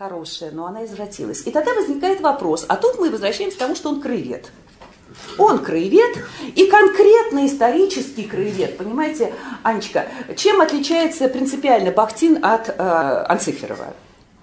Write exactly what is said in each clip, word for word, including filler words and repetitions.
хорошая, но она извратилась. И тогда возникает вопрос, а тут мы возвращаемся к тому, что он краевед. Он краевед, и конкретно исторический краевед, понимаете, Анечка, чем отличается принципиально Бахтин от э, Анциферова?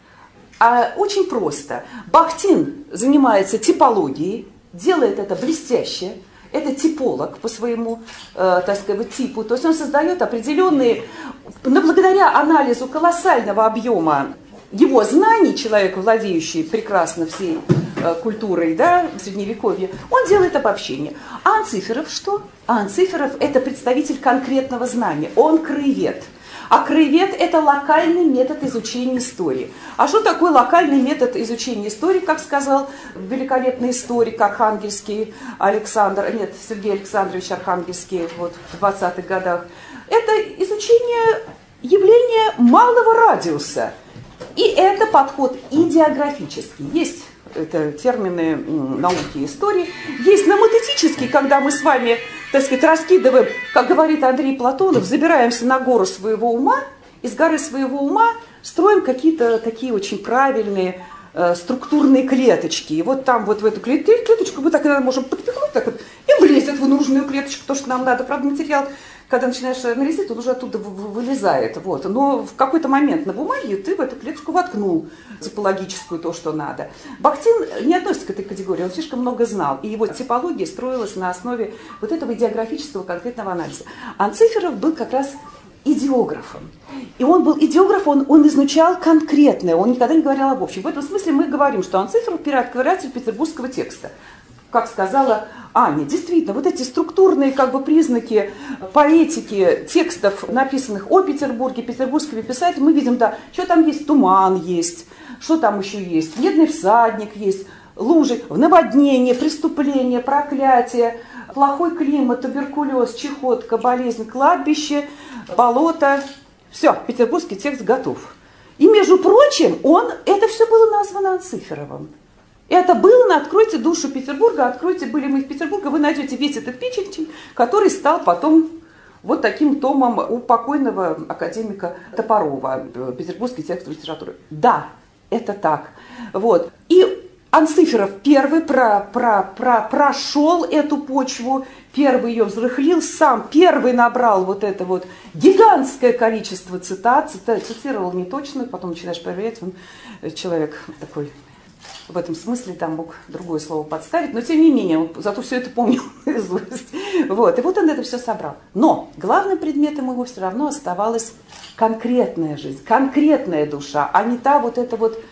А, очень просто. Бахтин занимается типологией, делает это блестяще. Это типолог по своему, э, так сказать, типу. То есть он создает определенные, но благодаря анализу колоссального объема его знаний, человек, владеющий прекрасно всей э, культурой, да, в Средневековье, он делает обобщение. А Анциферов что? А Анциферов – это представитель конкретного знания. Он краевед. А краевед – это локальный метод изучения истории. А что такое локальный метод изучения истории, как сказал великолепный историк архангельский Александр, нет, Сергей Александрович Архангельский вот, в двадцатых годах? Это изучение явления малого радиуса. И это подход идеографический. Есть это термины науки и истории. Есть номотетический, когда мы с вами, так сказать, раскидываем, как говорит Андрей Платонов, забираемся на гору своего ума, из горы своего ума строим какие-то такие очень правильные э, структурные клеточки. И вот там вот в эту клеточку мы так можем подпихнуть, так вот, и влезет в нужную клеточку, то, что нам надо. Правда, материал, когда начинаешь анализировать, он уже оттуда вылезает. Вот. Но в какой-то момент на бумаге ты в эту клеточку воткнул типологическую то, что надо. Бахтин не относится к этой категории, он слишком много знал. И его типология строилась на основе вот этого идеографического конкретного анализа. Анциферов был как раз идеографом. И он был идеограф, он, он изучал конкретное, он никогда не говорил об общем. В этом смысле мы говорим, что Анциферов первооткрыватель петербургского текста. Как сказала Аня, действительно, вот эти структурные как бы признаки поэтики текстов, написанных о Петербурге, петербургскими писателями, мы видим, да, что там есть, туман есть, что там еще есть, медный всадник есть, лужи, наводнение, преступление, проклятие, плохой климат, туберкулез, чехотка, болезнь, кладбище, болото. Все, петербургский текст готов. И, между прочим, он, это все было названо Анциферовым. Это было на «Откройте душу Петербурга», «Откройте, были мы в Петербурге», вы найдете весь этот перечень, который стал потом вот таким томом у покойного академика Топорова, «Петербургский текст литературы». Да, это так. Вот. И Анциферов первый про, про, про, прошел эту почву, первый ее взрыхлил, сам первый набрал вот это вот гигантское количество цитат, цитировал не точно, потом начинаешь проверять, он человек такой... В этом смысле там мог другое слово подставить, но тем не менее, он зато все это помнил наизусть. Вот. И вот он это все собрал. Но главным предметом его все равно оставалась конкретная жизнь, конкретная душа, а не та вот эта вот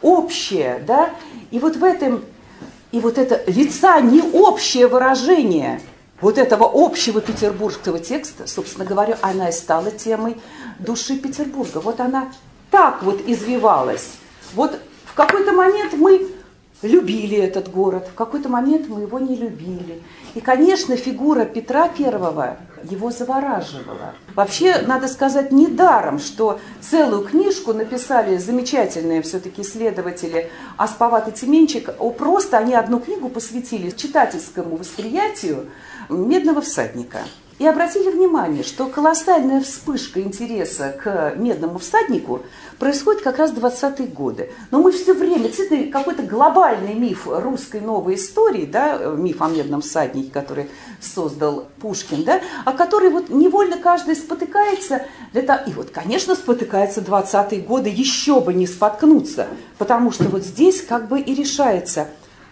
общая, да. И вот в этом, и вот это лица не общее выражение вот этого общего петербургского текста, собственно говоря, она и стала темой души Петербурга. Вот она так вот извивалась. Вот в какой-то момент мы любили этот город, в какой-то момент мы его не любили. И, конечно, фигура Петра Первого его завораживала. Вообще, надо сказать, недаром, что целую книжку написали замечательные все-таки исследователи Аспават и Тименчик. Просто они одну книгу посвятили читательскому восприятию «Медного всадника». И обратили внимание, что колоссальная вспышка интереса к «Медному всаднику» происходит как раз в двадцатые годы. Но мы все время, это какой-то глобальный миф русской новой истории, да, миф о «Медном всаднике», который создал Пушкин, да, о который вот невольно каждый спотыкается. Для того... И вот, конечно, спотыкается двадцатые годы, еще бы не споткнуться, потому что вот здесь как бы и решается,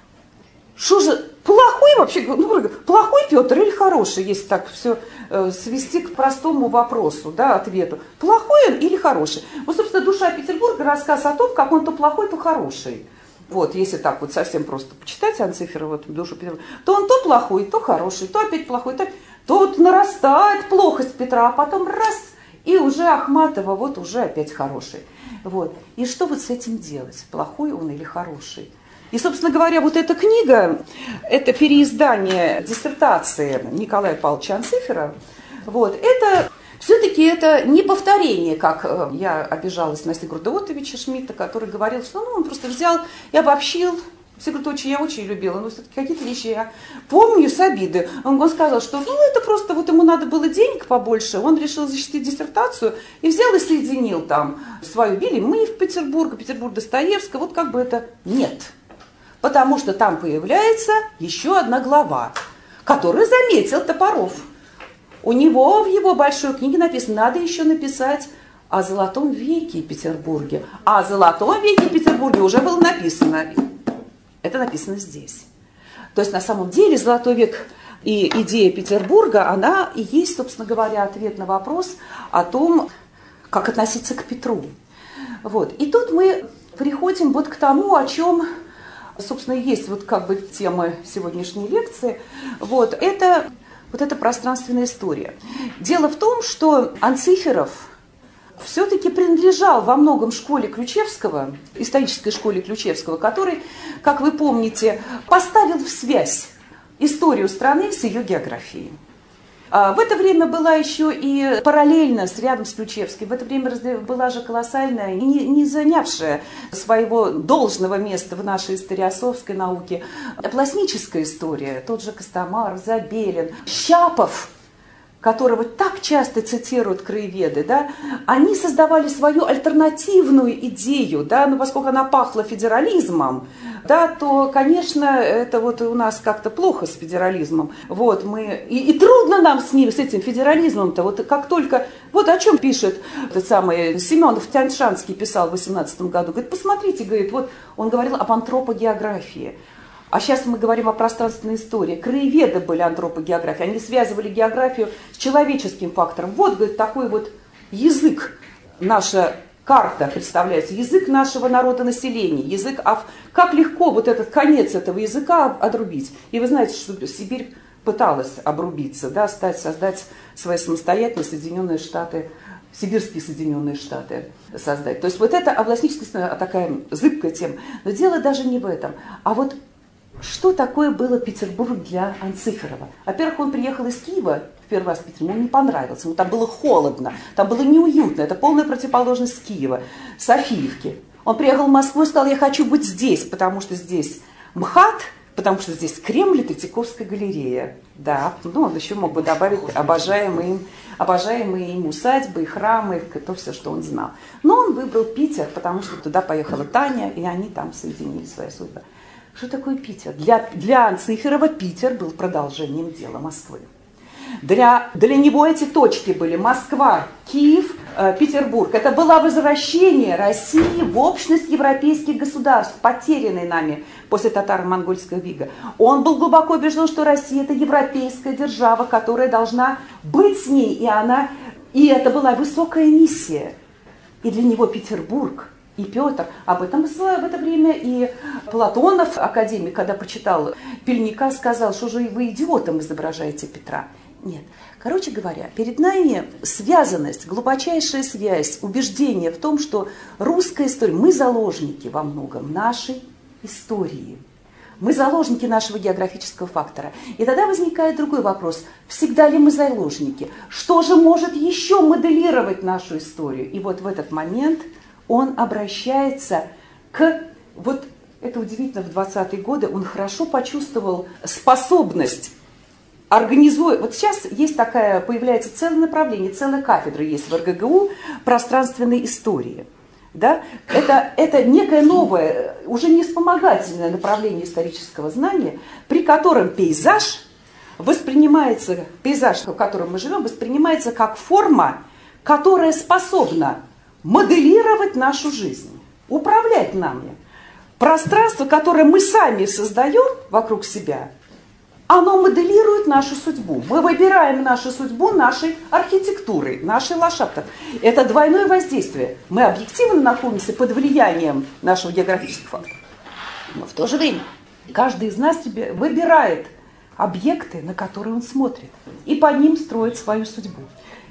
что же... Плохой вообще, ну, плохой Петр или хороший, если так все э, свести к простому вопросу, да, ответу. Плохой он или хороший? Вот, собственно, «Душа Петербурга» рассказ о том, как он то плохой, то хороший. Вот, если так вот совсем просто почитать Анциферова «Душу Петербурга», то он то плохой, то хороший, то опять плохой, то, то вот нарастает плохость Петра, а потом раз, и уже Ахматова вот уже опять хороший. Вот. И что вот с этим делать? Плохой он или хороший? И, собственно говоря, вот эта книга, это переиздание диссертации Николая Павловича Анциферова, вот, это все-таки это не повторение, как я обижалась на Сигурда Оттовича Шмидта, который говорил, что ну, он просто взял и обобщил Все говорят, очень, я очень любила, но все-таки какие-то вещи я помню с обиды. Он, он сказал, что ну, это просто вот ему надо было денег побольше, он решил защитить диссертацию и взял и соединил там свою Вилли мы в Петербург, Петербург Достоевского, вот как бы это нет. Потому что там появляется еще одна глава, которую заметил Топоров. У него в его большой книге написано, надо еще написать о Золотом веке Петербурге. А о Золотом веке Петербурге уже было написано. Это написано здесь. То есть на самом деле Золотой век и идея Петербурга, она и есть, собственно говоря, ответ на вопрос о том, как относиться к Петру. Вот. И тут мы приходим вот к тому, о чем, собственно, есть вот как бы тема сегодняшней лекции. Вот. Это вот эта пространственная история. Дело в том, что Анциферов все-таки принадлежал во многом школе Ключевского, исторической школе Ключевского, который, как вы помните, поставил в связь историю страны с ее географией. В это время была еще и параллельно, рядом с Ключевским, в это время была же колоссальная, не, не занявшая своего должного места в нашей историосовской науке, пластическая история, тот же Костомаров, Забелин, Щапов, которого так часто цитируют краеведы, да, они создавали свою альтернативную идею, да, но поскольку она пахла федерализмом, да, то, конечно, это вот у нас как-то плохо с федерализмом. Вот мы, и, и трудно нам с ним, с этим федерализмом-то, вот как только, вот о чем пишет этот самый Семенов Тяньшанский писал в восемнадцатом году, говорит, посмотрите, говорит, вот он говорил об антропогеографии. А сейчас мы говорим о пространственной истории. Краеведы были антропогеографии, они связывали географию с человеческим фактором. Вот, говорит, такой вот язык, наша карта представляется, язык нашего народонаселения, язык, а как легко вот этот конец этого языка отрубить. И вы знаете, что Сибирь пыталась обрубиться, да, стать, создать свои самостоятельные Соединенные Штаты, Сибирские Соединенные Штаты создать. То есть вот это областническая такая зыбкая тема. Но дело даже не в этом, а вот что такое было Петербург для Анциферова? Во-первых, он приехал из Киева в первый раз в Питер, ему не понравилось, ему там было холодно, там было неуютно, это полная противоположность Киева, Софиевки. Он приехал в Москву и сказал, я хочу быть здесь, потому что здесь МХАТ, потому что здесь Кремль и Третьяковская галерея. Да, ну он еще мог бы добавить обожаемые им, обожаемые им усадьбы, и храмы, то все, что он знал. Но он выбрал Питер, потому что туда поехала Таня, и они там соединили свои судьбы. Что такое Питер? Для, для Анциферова Питер был продолжением дела Москвы. Для, для него эти точки были Москва, Киев, э, Петербург. Это было возвращение России в общность европейских государств, потерянной нами после татаро-монгольского ига. Он был глубоко убежден, что Россия – это европейская держава, которая должна быть с ней, и, она, и это была высокая миссия. И для него Петербург и Петр, об этом в это время и Платонов, академик, когда прочитал Пельника, сказал, что же вы идиотом изображаете Петра. Нет. Короче говоря, перед нами связанность, глубочайшая связь, убеждение в том, что русская история, мы заложники во многом нашей истории. Мы заложники нашего географического фактора. И тогда возникает другой вопрос. Всегда ли мы заложники? Что же может еще моделировать нашу историю? И вот в этот момент он обращается к... Вот это удивительно, в двадцатые годы он хорошо почувствовал способность организовать... Вот сейчас есть такая, появляется целое направление, целая кафедра есть в эр гэ гэ у пространственной истории. Да? Это, это некое новое, уже не вспомогательное направление исторического знания, при котором пейзаж воспринимается, пейзаж, в котором мы живем, воспринимается как форма, которая способна моделировать нашу жизнь, управлять нами. Пространство, которое мы сами создаем вокруг себя, оно моделирует нашу судьбу. Мы выбираем нашу судьбу нашей архитектурой, нашей ландшафтом. Это двойное воздействие. Мы объективно находимся под влиянием нашего географического фактора. Но в то же время каждый из нас себе выбирает объекты, на которые он смотрит, и по ним строит свою судьбу.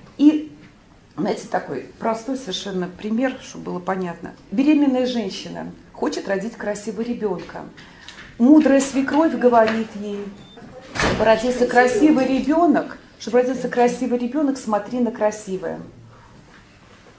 И, знаете, такой простой совершенно пример, чтобы было понятно. Беременная женщина хочет родить красивого ребенка. Мудрая свекровь говорит ей: чтобы родился красивый ребенок, чтобы родился красивый ребенок, смотри на красивое.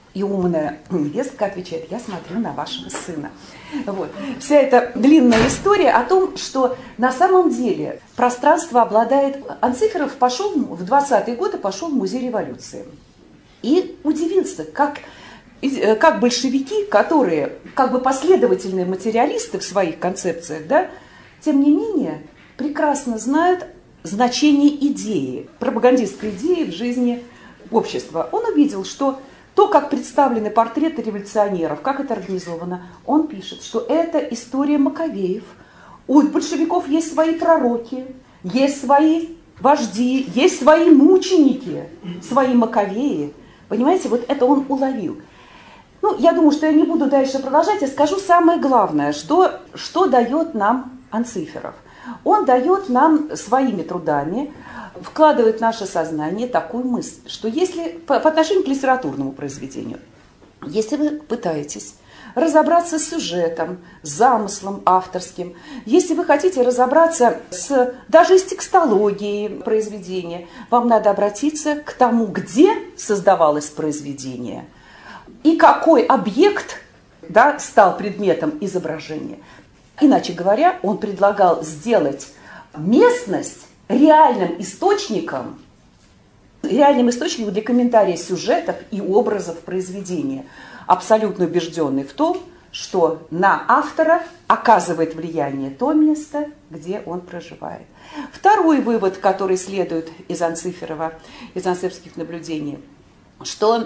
И умная невестка отвечает: я смотрю на вашего сына. Вот. Вся эта длинная история о том, что на самом деле пространство обладает... Анциферов пошел в двадцатые годы пошел в музей революции. И удивился, как, как большевики, которые как бы последовательные материалисты в своих концепциях, да, тем не менее прекрасно знают значение идеи, пропагандистской идеи в жизни общества. Он увидел, что то, как представлены портреты революционеров, как это организовано, он пишет, что это история Маковеев. У большевиков есть свои пророки, есть свои вожди, есть свои мученики, свои Маковеи. Понимаете, вот это он уловил. Ну, я думаю, что я не буду дальше продолжать, я скажу самое главное, что, что дает нам Анциферов. Он дает нам своими трудами, вкладывает в наше сознание такую мысль, что если по, по отношению к литературному произведению, если вы пытаетесь разобраться с сюжетом, с замыслом авторским, если вы хотите разобраться с, даже с текстологией произведения, вам надо обратиться к тому, где создавалось произведение и какой объект, да, стал предметом изображения. Иначе говоря, он предлагал сделать местность реальным источником, реальным источником для комментария сюжетов и образов произведения, абсолютно убежденный в том, что на автора оказывает влияние то место, где он проживает. Второй вывод, который следует из Анциферова, из анциферовских наблюдений, что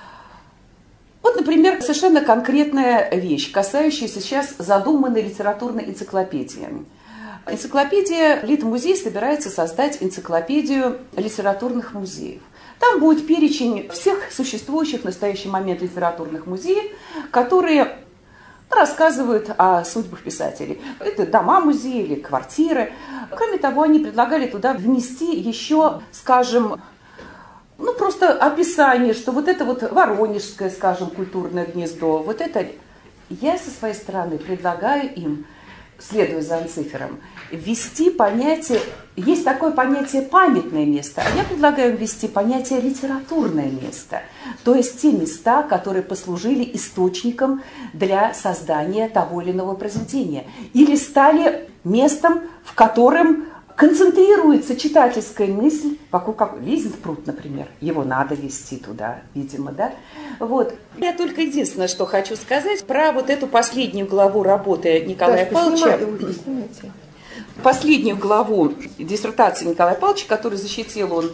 вот, например, совершенно конкретная вещь, касающаяся сейчас задуманной литературной энциклопедии. Энциклопедия, Литмузей собирается создать энциклопедию литературных музеев. Там будет перечень всех существующих в настоящий момент литературных музеев, которые рассказывают о судьбах писателей. Это дома музея или квартиры. Кроме того, они предлагали туда внести еще, скажем, ну просто описание, что вот это вот Воронежское, скажем, культурное гнездо, вот это... Я со своей стороны предлагаю им, следуя за Анцифером, ввести понятие, есть такое понятие памятное место, а я предлагаю ввести понятие литературное место, то есть те места, которые послужили источником для создания того или иного произведения, или стали местом, в котором концентрируется читательская мысль, вокруг как Визентпрут, например, его надо вести туда, видимо, да. Вот. Я только единственное, что хочу сказать про вот эту последнюю главу работы Николая да, Павловича. Поснимайте. Последнюю главу диссертации Николая Павловича, которую защитил он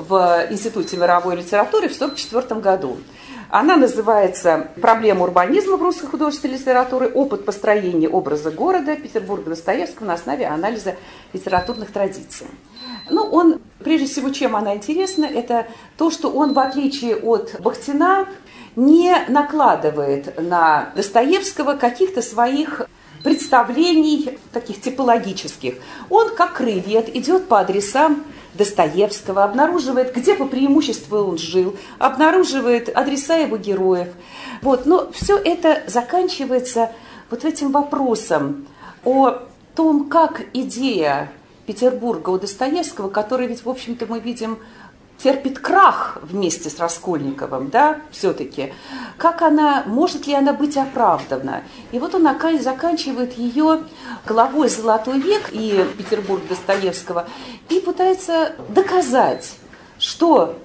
в Институте мировой литературы в сорок четвёртом году. Она называется «Проблема урбанизма в русской художественной литературе. Опыт построения образа города Петербурга Достоевского на основе анализа литературных традиций». Ну, он, прежде всего, чем она интересна, это то, что он, в отличие от Бахтина, не накладывает на Достоевского каких-то своих представлений таких типологических. Он, как краевед, идет по адресам Достоевского, обнаруживает, где по преимуществу он жил, обнаруживает адреса его героев. Вот. Но все это заканчивается вот этим вопросом о том, как идея Петербурга у Достоевского, который ведь, в общем-то, мы видим, терпит крах вместе с Раскольниковым, да, все-таки, как она, может ли она быть оправдана? И вот он заканчивает ее главой «Золотой век» и Петербург Достоевского и пытается доказать, что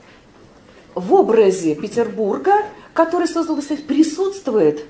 в образе Петербурга, который создал Достоевский, присутствует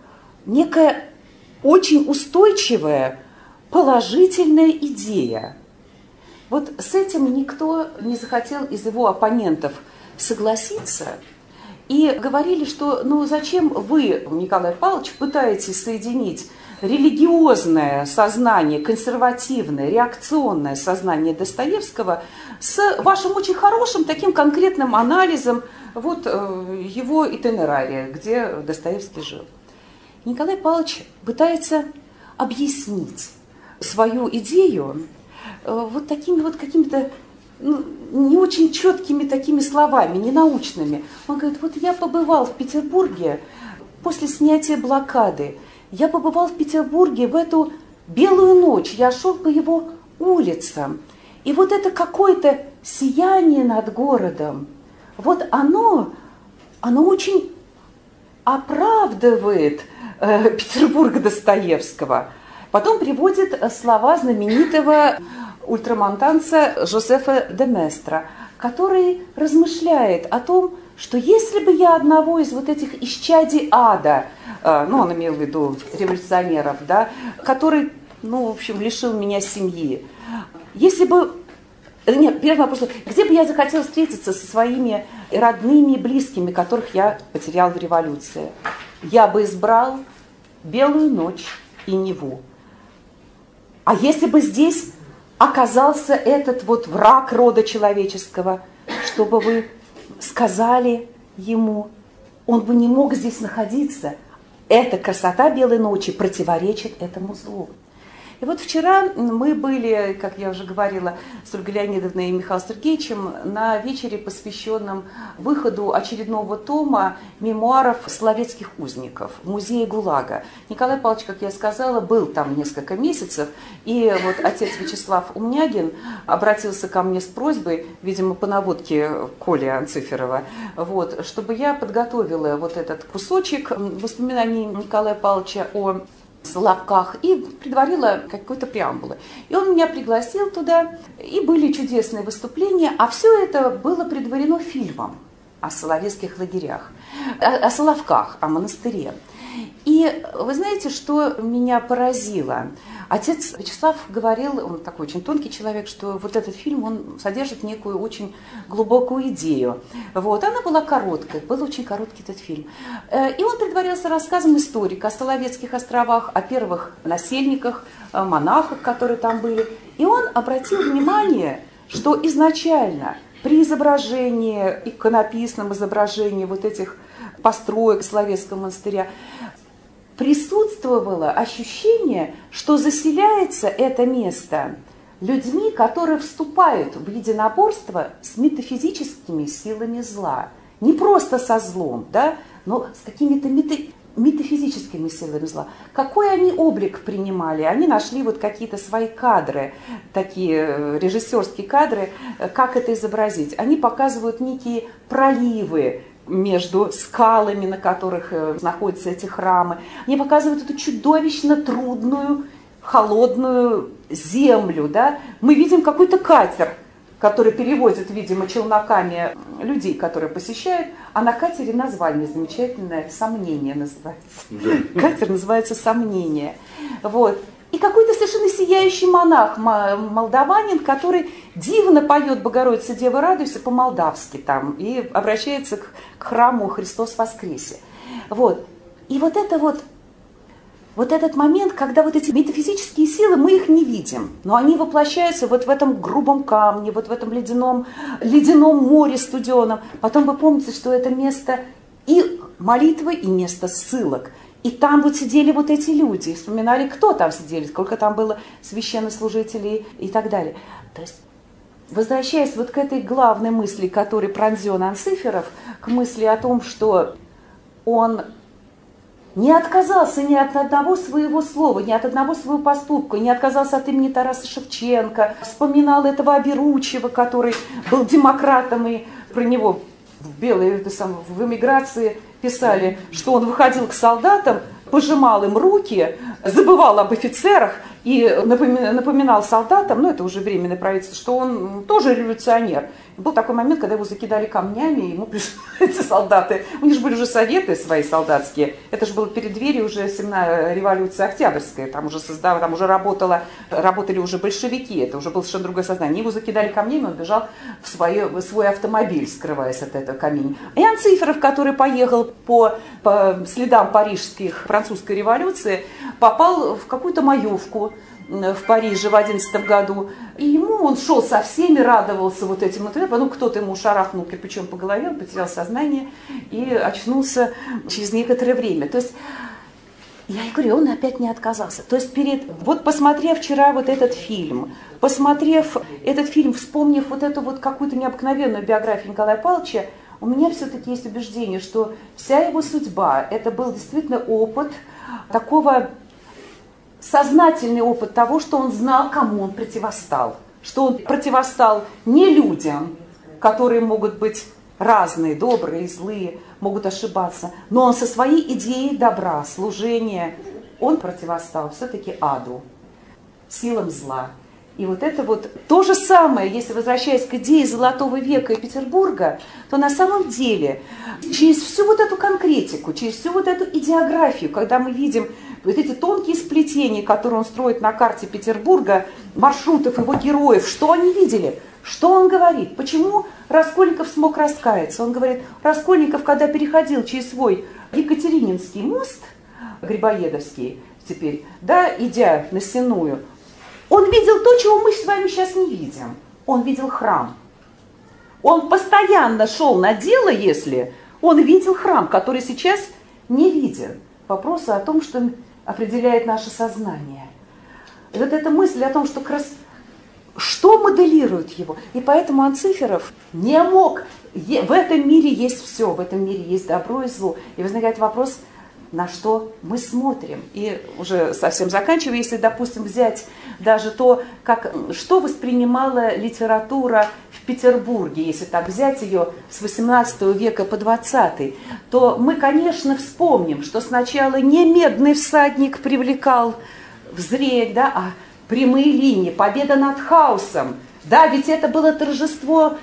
некая очень устойчивая положительная идея. Вот с этим никто не захотел из его оппонентов согласиться. И говорили, что ну зачем вы, Николай Павлович, пытаетесь соединить религиозное сознание, консервативное, реакционное сознание Достоевского с вашим очень хорошим таким конкретным анализом вот, его итинерария, где Достоевский жил. Николай Павлович пытается объяснить свою идею вот такими вот какими-то ну, не очень четкими такими словами, ненаучными. Он говорит, вот я побывал в Петербурге после снятия блокады, я побывал в Петербурге в эту белую ночь, я шел по его улицам, и вот это какое-то сияние над городом, вот оно, оно очень оправдывает э, Петербург Достоевского. Потом приводит слова знаменитого ультрамонтанца Жозефа де Местра, который размышляет о том, что если бы я одного из вот этих исчадий ада, э, ну, он имел в виду революционеров, да, который, ну, в общем, лишил меня семьи, если бы... Нет, первый вопрос, где бы я захотела встретиться со своими родными и близкими, которых я потерял в революции? Я бы избрал белую ночь и Неву. А если бы здесь оказался этот вот враг рода человеческого, чтобы вы сказали ему, он бы не мог здесь находиться. Эта красота белой ночи противоречит этому злу. И вот вчера мы были, как я уже говорила, с Ольгой Леонидовной и Михаилом Сергеевичем на вечере, посвященном выходу очередного тома мемуаров словецких узников в музее ГУЛАГа. Николай Павлович, как я сказала, был там несколько месяцев, и вот отец Вячеслав Умнягин обратился ко мне с просьбой, видимо, по наводке Коли Анциферова, вот, чтобы я подготовила вот этот кусочек воспоминаний Николая Павловича о Соловках и предварила какой-то преамбулы. И он меня пригласил туда, и были чудесные выступления, а все это было предварено фильмом о соловецких лагерях, о, о Соловках, о монастыре. И вы знаете, что меня поразило? Отец Вячеслав говорил, он такой очень тонкий человек, что вот этот фильм, он содержит некую очень глубокую идею. Вот. Она была короткой, был очень короткий этот фильм. И он предварился рассказом историка о Соловецких островах, о первых насельниках, о монахах, которые там были. И он обратил внимание, что изначально при изображении, иконописном изображении вот этих построек Соловецкого монастыря, присутствовало ощущение, что заселяется это место людьми, которые вступают в единоборство с метафизическими силами зла. Не просто со злом, да, но с какими-то мета... метафизическими силами зла. Какой они облик принимали? Они нашли вот какие-то свои кадры, такие режиссерские кадры, как это изобразить. Они показывают некие проливы между скалами, на которых находятся эти храмы. Они показывают эту чудовищно трудную, холодную землю. Да? Мы видим какой-то катер, который перевозит, видимо, челноками людей, которые посещают, а на катере название замечательное «Сомнение» называется. Катер называется «Сомнение». Вот. И какой-то совершенно сияющий монах, молдаванин, который дивно поет «Богородица, Дева, радуйся» по-молдавски там и обращается к, к храму «Христос воскресе». Вот. И вот это вот, вот этот момент, когда вот эти метафизические силы, мы их не видим, но они воплощаются вот в этом грубом камне, вот в этом ледяном, ледяном море студеном. Потом вы помните, что это место и молитвы, и место ссылок. И там вот сидели вот эти люди, вспоминали, кто там сидели, сколько там было священнослужителей и так далее. То есть, возвращаясь вот к этой главной мысли, которой пронзен Анциферов, к мысли о том, что он не отказался ни от одного своего слова, ни от одного своего поступка, не отказался от имени Тараса Шевченко, вспоминал этого Оберучева, который был демократом, и про него в белой, в эмиграции писали, что он выходил к солдатам, пожимал им руки, забывал об офицерах и напоминал солдатам, ну это уже временное правительство, что он тоже революционер. Был такой момент, когда его закидали камнями, и ему пришли эти солдаты. У них же были уже советы свои солдатские. Это же было перед дверью уже революции Октябрьская. Там уже создав... там уже работала... работали уже большевики. Это уже было совершенно другое сознание. Они его закидали камнями, он бежал в, свое... в свой автомобиль, скрываясь от этого камня. И Анциферов, который поехал по... по следам парижских французской революции, попал в какую-то маевку в Париже в одиннадцатом году. И ему он шел со всеми, радовался вот этим. Потом кто-то ему шарахнул кирпичом по голове, он потерял сознание и очнулся через некоторое время. То есть, я и говорю, он опять не отказался. То есть, перед, вот посмотрев вчера вот этот фильм, посмотрев этот фильм, вспомнив вот эту вот какую-то необыкновенную биографию Николая Павловича, у меня все-таки есть убеждение, что вся его судьба, это был действительно опыт такого... сознательный опыт того, что он знал, кому он противостал. Что он противостал не людям, которые могут быть разные, добрые и злые, могут ошибаться, но он со своей идеей добра, служения, он противостал все-таки аду, силам зла. И вот это вот то же самое, если возвращаясь к идее Золотого века и Петербурга, то на самом деле через всю вот эту конкретику, через всю вот эту идеографию, когда мы видим вот эти тонкие сплетения, которые он строит на карте Петербурга, маршрутов его героев, что они видели, что он говорит, почему Раскольников смог раскаяться. Он говорит, Раскольников, когда переходил через свой Екатерининский мост, Грибоедовский теперь, да, идя на Сенную, он видел то, чего мы с вами сейчас не видим. Он видел храм. Он постоянно шел на дело, если он видел храм, который сейчас не виден. Вопрос о том, что определяет наше сознание. И вот эта мысль о том, что как раз что моделирует его. И поэтому Анциферов не мог. В этом мире есть все, в этом мире есть добро и зло. И возникает вопрос, на что мы смотрим. И уже совсем заканчивая, если, допустим, взять даже то, как, что воспринимала литература в Петербурге, если так взять ее с восемнадцатого века по двадцатый, то мы, конечно, вспомним, что сначала не медный всадник привлекал взреть, да, а прямые линии, победа над хаосом. Да, ведь это было торжество...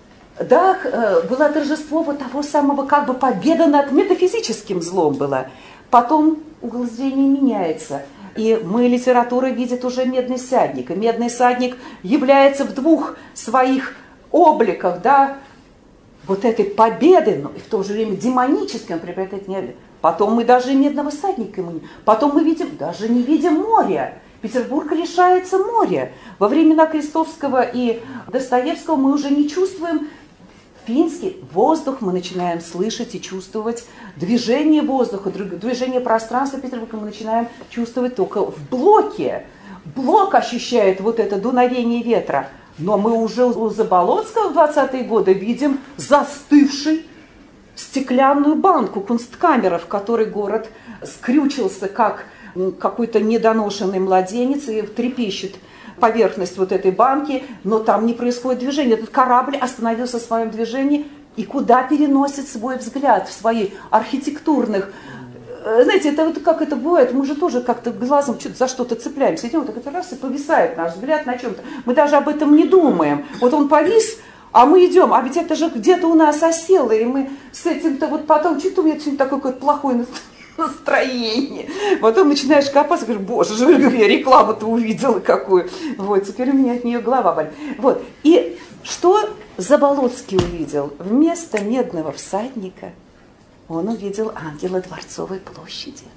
Да, было торжество вот того самого, как бы победа над метафизическим злом была. Потом угол зрения меняется. И мы, литература, видит уже медный всадник. И медный всадник является в двух своих обликах, да, вот этой победы, но и в то же время демонической, он приобретает не... Потом мы даже и медного всадника ему не... Потом мы видим, даже не видим моря. Петербург лишается моря. Во времена Крестовского и Достоевского мы уже не чувствуем финский воздух, мы начинаем слышать и чувствовать движение воздуха, движение пространства Петербурга мы начинаем чувствовать только в блоке. Блок ощущает вот это дуновение ветра. Но мы уже у Заболоцкого в двадцатые годы видим застывший стеклянную банку, кунсткамера, в которой город скрючился, как какой-то недоношенный младенец, и трепещет поверхность вот этой банки, но там не происходит движения. Этот корабль остановился в своем движении, и куда переносит свой взгляд в своих архитектурных... Знаете, это вот как это бывает, мы же тоже как-то глазом что-то за что-то цепляемся, идем, так это раз и повисает наш взгляд на чем-то. Мы даже об этом не думаем. Вот он повис, а мы идем, а ведь это же где-то у нас осело, и мы с этим-то вот потом, что-то у меня сегодня такое какое-то плохое настроение. Потом начинаешь копаться, говоришь, боже, же, я рекламу-то увидела какую. Вот, теперь у меня от нее голова болит. Вот, и что Заболоцкий увидел? Вместо медного всадника он увидел ангела Дворцовой площади.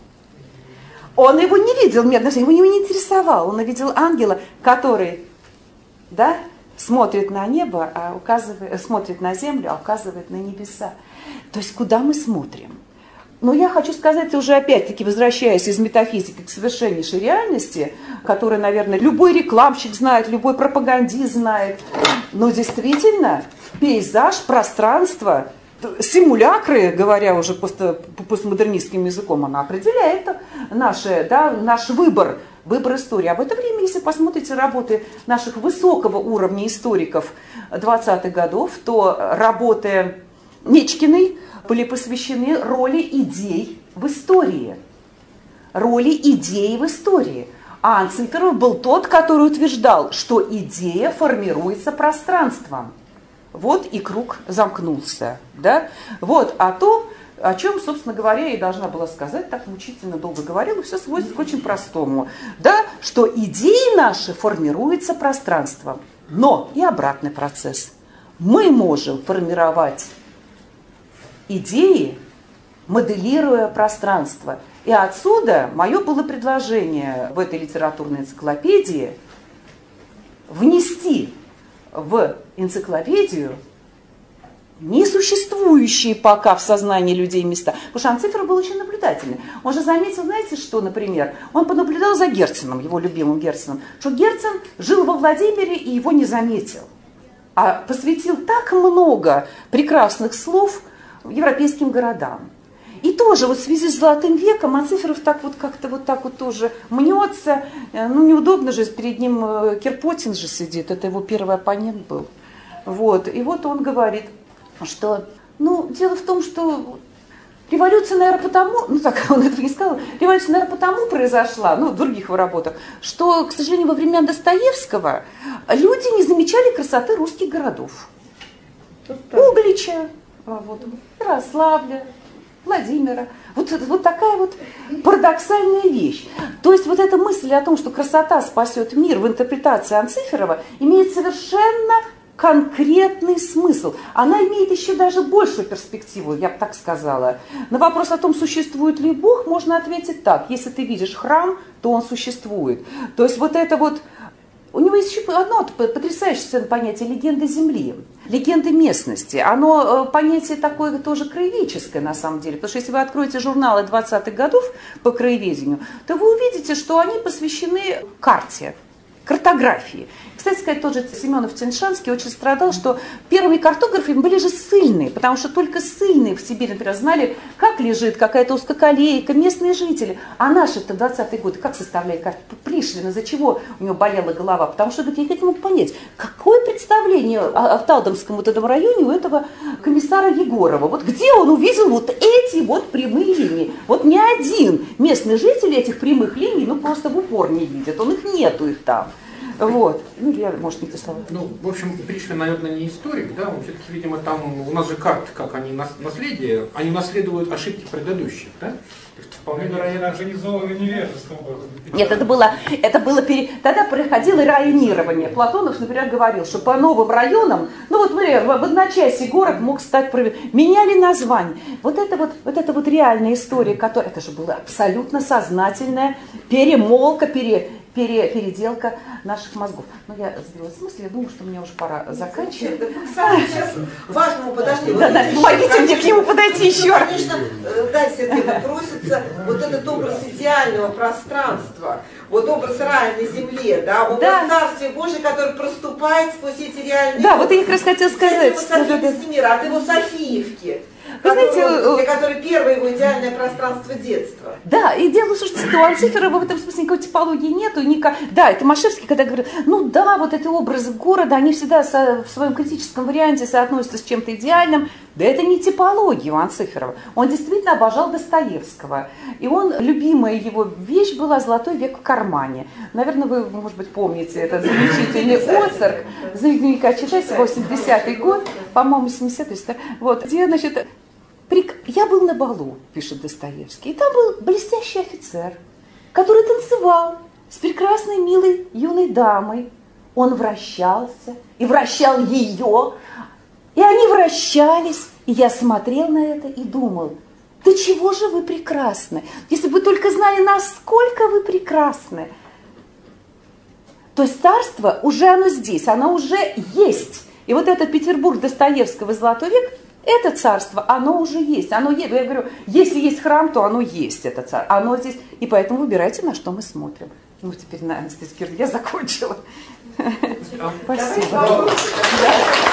Он его не видел, медного всадника, его не интересовал. Он увидел ангела, который, да, смотрит на небо, а указывает, смотрит на землю, а указывает на небеса. То есть куда мы смотрим? Но я хочу сказать, уже опять-таки возвращаясь из метафизики к совершеннейшей реальности, которую, наверное, любой рекламщик знает, любой пропагандист знает, но действительно пейзаж, пространство, симулякры, говоря уже постмодернистским языком, она определяет наше, да, наш выбор, выбор истории. А в это время, если посмотрите работы наших высокого уровня историков двадцатых годов, то работы Мечкиной были посвящены роли идей в истории. Роли идей в истории. А Анциферов был тот, который утверждал, что идея формируется пространством. Вот и круг замкнулся. Да? Вот, а то, о чем, собственно говоря, я и должна была сказать, так мучительно долго говорила, все сводится к очень простому. Да? Что идеи наши формируются пространством. Но и обратный процесс. Мы можем формировать идеи, моделируя пространство. И отсюда мое было предложение в этой литературной энциклопедии внести в энциклопедию несуществующие пока в сознании людей места. Потому что Анциферов был очень наблюдательный. Он же заметил, знаете что, например, он понаблюдал за Герценом, его любимым Герценом, что Герцен жил во Владимире и его не заметил. А посвятил так много прекрасных слов европейским городам. И тоже вот в связи с Золотым веком Анциферов так вот как-то вот так вот тоже мнется. Ну, неудобно же, перед ним Кирпотин же сидит, это его первый оппонент был. Вот. И вот он говорит, что, ну, дело в том, что революция, наверное, потому, ну так он этого не сказал, революция, наверное, потому произошла, ну, в других его работах, что, к сожалению, во времена Достоевского люди не замечали красоты русских городов. Углича, вот, Ярославля, Владимира. Вот, вот такая вот парадоксальная вещь. То есть вот эта мысль о том, что красота спасет мир в интерпретации Анциферова, имеет совершенно конкретный смысл. Она имеет еще даже большую перспективу, я бы так сказала. На вопрос о том, существует ли Бог, можно ответить так. Если ты видишь храм, то он существует. То есть вот это вот... У него есть еще одно потрясающее понятие легенды земли, легенды местности. Оно понятие такое тоже краеведческое на самом деле. Потому что если вы откроете журналы двадцатых годов по краеведению, то вы увидите, что они посвящены карте, картографии. Кстати сказать, тот же Семенов-Тяньшанский очень страдал, что первыми картографами были же ссыльные, потому что только ссыльные в Сибири, например, знали, как лежит какая-то узкоколейка, местные жители. А наши-то в двадцатые годы как составляли карту? Пришлин, из-за чего у него болела голова? Потому что, говорит, я не мог понять, какое представление о, о Талдомском вот этом районе у этого комиссара Егорова. Вот где он увидел вот эти вот прямые линии? Вот ни один местный житель этих прямых линий, ну, просто в упор не видит, он их нету их там. Вот. Ну, я, может, не те слова. Ну, в общем, Пришлин, наверное, не историк, да, он все-таки, видимо, там, у нас же карты, как они, наследие, они наследуют ошибки предыдущих, да? Вполне вероятно, организованное невежество. Нет, это было, это было пере... тогда происходило районирование. Платонов, например, говорил, что по новым районам, ну вот, например, в одночасье город мог стать, меняли название. Вот это вот, вот это вот реальная история, которая, это же была абсолютно сознательная перемолка, пере... Пере, переделка наших мозгов. Но я сбилась с мысли, я думаю, что мне уже пора заканчивать. Сейчас важному подожди. Да, да, помогите мне к нему подойти еще раз. Конечно, да, Сергей, просится вот этот образ идеального пространства, вот образ рая на земле, да, образ да. Царствия Божия, который проступает сквозь эти реальные... Да, вот я как раз хотела сказать. От мира, от его Софиевки. Вы знаете, для которой первое его идеальное пространство детства. Да, и дело, слушайте, что у Анциферова в этом смысле никакой типологии нету. Никак... Да, это Томашевский, когда говорит, ну да, вот эти образы города, они всегда со, в своем критическом варианте соотносятся с чем-то идеальным. Да это не типология у Анциферова. Он действительно обожал Достоевского. И он, любимая его вещь была «Золотой век в кармане». Наверное, вы, может быть, помните этот замечательный очерк. Знаменитый, читайте, восьмидесятый год, по-моему, семидесятый, вот, где, значит, я был на балу, пишет Достоевский, и там был блестящий офицер, который танцевал с прекрасной, милой, юной дамой. Он вращался и вращал ее, и они вращались, и я смотрел на это и думал, да чего же вы прекрасны, если бы вы только знали, насколько вы прекрасны. То есть царство уже оно здесь, оно уже есть. И вот этот Петербург Достоевского «Золотой век», это царство, оно уже есть. Оно есть. Я говорю, если есть храм, то оно есть, это царство. Оно здесь. И поэтому выбирайте, на что мы смотрим. Ну, теперь на Анастасия Кирилловна, я закончила. Спасибо.